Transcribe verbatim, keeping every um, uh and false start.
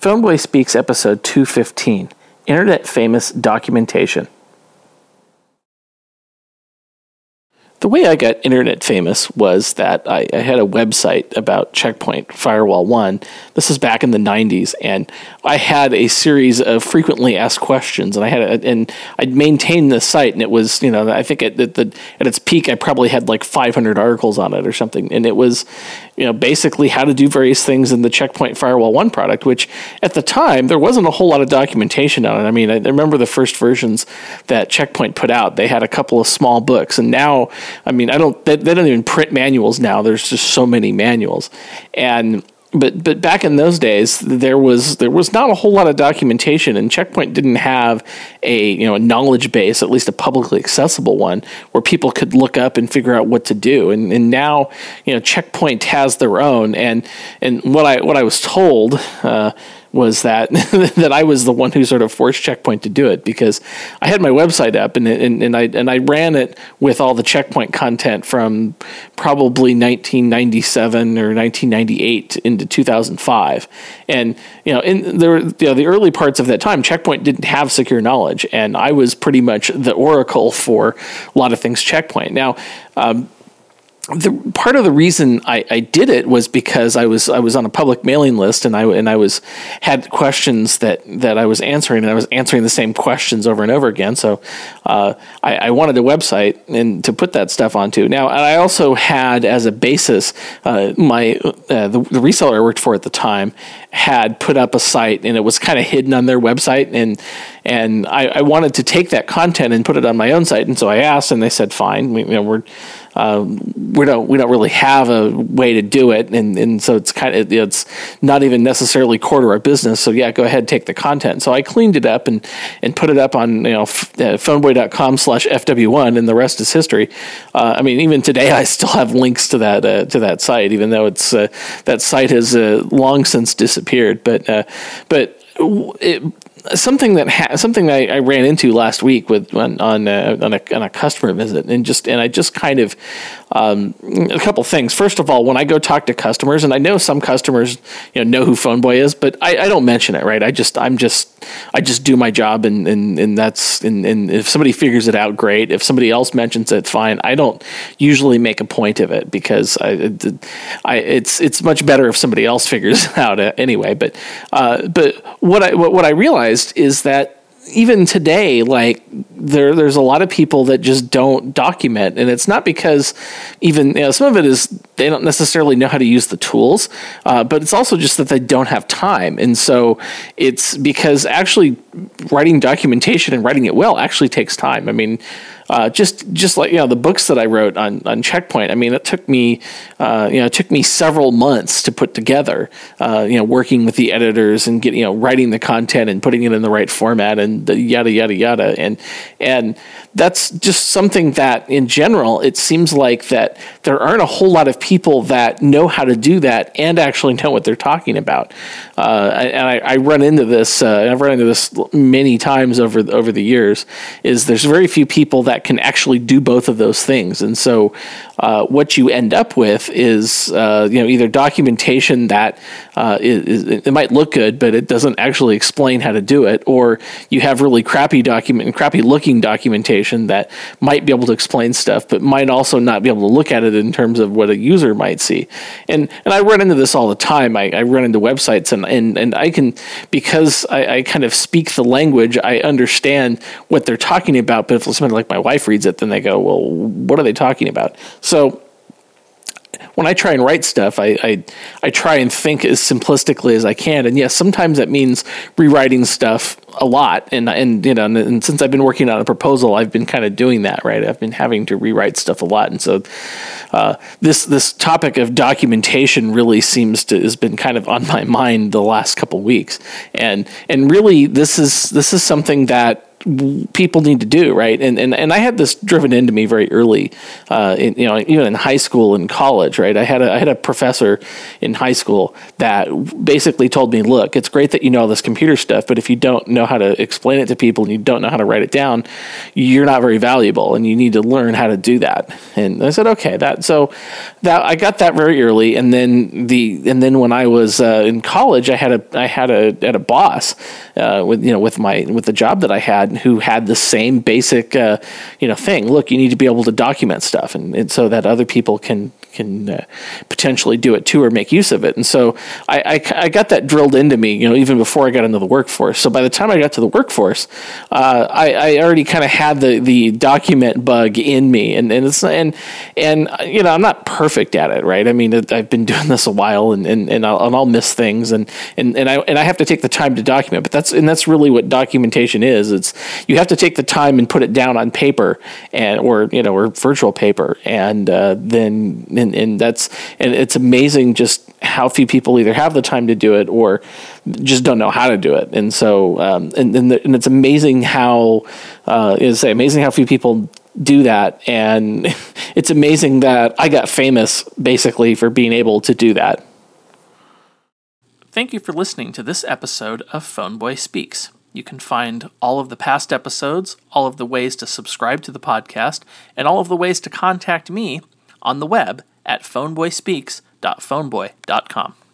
Phoneboy Speaks episode two fifteen, Internet Famous Documentation. The way I got internet famous was that I, I had a website about Check Point Firewall one. This was back in the nineties, and I had a series of frequently asked questions, and I had a, and I'd maintained the site, and it was, you know, I think at the, the at its peak, I probably had like five hundred articles on it or something, and it was, you know, basically how to do various things in the Check Point Firewall one product, which at the time there wasn't a whole lot of documentation on it. I mean, I remember the first versions that Check Point put out; they had a couple of small books, and now, I mean, I don't. They, they don't even print manuals now. There's just so many manuals, and but but back in those days, there was there was not a whole lot of documentation, and Check Point didn't have a you know a knowledge base, at least a publicly accessible one, where people could look up and figure out what to do. And and now, you know, Check Point has their own, and and what I what I was told. Uh, was that that I was the one who sort of forced Check Point to do it, because I had my website up and and, and I and I ran it with all the Check Point content from probably nineteen ninety-seven or nineteen ninety-eight into two thousand five, and you know in there you know, the early parts of that time, Check Point didn't have secure knowledge, and I was pretty much the oracle for a lot of things Check Point. Now. Um, The part of the reason I, I did it was because I was I was on a public mailing list, and I and I was had questions that, that I was answering, and I was answering the same questions over and over again. So uh, I, I wanted a website and to put that stuff onto. Now, and I also had as a basis uh, my uh, the, the reseller I worked for at the time had put up a site, and it was kind of hidden on their website, and and I, I wanted to take that content and put it on my own site, and so I asked, and they said fine. We, you know, we're Um, we don't we don't really have a way to do it, and, and so it's kind of it's not even necessarily core to our business. So yeah, go ahead, take the content. So I cleaned it up and, and put it up on you know f- uh, phoneboy dot com slash F W one, and the rest is history. Uh, I mean, even today I still have links to that uh, to that site, even though it's uh, that site has uh, long since disappeared. But uh, but it, Something that ha- something I, I ran into last week with on on a, on a on a customer visit, and just and I just kind of um, a couple things. First of all, when I go talk to customers, and I know some customers you know know who Phoneboy is, but I, I don't mention it, right? I just I'm just I just do my job, and and, and that's and, and if somebody figures it out, great. If somebody else mentions it, fine. I don't usually make a point of it because I, I it's it's much better if somebody else figures it out anyway. But uh, but what I what, what I realized is that even today, like there, there's a lot of people that just don't document, and it's not because even you know, some of it is they don't necessarily know how to use the tools, uh, but it's also just that they don't have time, and so it's because actually writing documentation and writing it well actually takes time. I mean. Uh, just just like you know the books that I wrote on, on Check Point. I mean, it took me uh, you know it took me several months to put together. Uh, you know, working with the editors and getting you know writing the content and putting it in the right format and the yada yada yada. And and that's just something that in general it seems like that there aren't a whole lot of people that know how to do that and actually know what they're talking about. Uh, and I, I run into this. Uh, I've run into this many times over over the years. Is there's very few people that can actually do both of those things, and so uh, what you end up with is uh, you know either documentation that uh, is, it might look good, but it doesn't actually explain how to do it, or you have really crappy document, crappy looking documentation that might be able to explain stuff, but might also not be able to look at it in terms of what a user might see. And and I run into this all the time. I, I run into websites, and and and I can because I, I kind of speak the language, I understand what they're talking about. But if somebody like my wife reads it, then they go, well, what are they talking about? So when I try and write stuff, I, I I try and think as simplistically as I can. And yes, sometimes that means rewriting stuff a lot. And and you know, and, and since I've been working on a proposal, I've been kind of doing that, right? I've been having to rewrite stuff a lot. And so uh, this this topic of documentation really seems to has been kind of on my mind the last couple weeks. And and really, this is this is something that people need to do, right? And and and I had this driven into me very early, uh, in, you know, even in high school and college, right? I had a I had a professor in high school that basically told me, look, it's great that you know all this computer stuff, but if you don't know how to explain it to people and you don't know how to write it down, you're not very valuable, and you need to learn how to do that. And I said, okay, that so that I got that very early, and then the and then when I was uh, in college, I had a I had a had a boss uh, with you know with my with the job that I had who had the same basic uh, you know thing. Look, you need to be able to document stuff, and, and so that other people can can uh, potentially do it too or make use of it. And so I, I, I got that drilled into me, you know, even before I got into the workforce. So by the time I got to the workforce, uh, I, I already kind of had the, the document bug in me, and and it's and and you know I'm not perfect at it, right? I mean, I've been doing this a while, and and and I'll, and I'll miss things, and and and I and I have to take the time to document. But that's and that's really what documentation is. It's you have to take the time and put it down on paper, and or you know or virtual paper, and uh, then. And, and that's and it's amazing just how few people either have the time to do it or just don't know how to do it. And so um, and and, the, and it's amazing how uh, is amazing how few people do that. And it's amazing that I got famous basically for being able to do that. Thank you for listening to this episode of Phoneboy Speaks. You can find all of the past episodes, all of the ways to subscribe to the podcast, and all of the ways to contact me on the web at phoneboy speaks dot phoneboy dot com.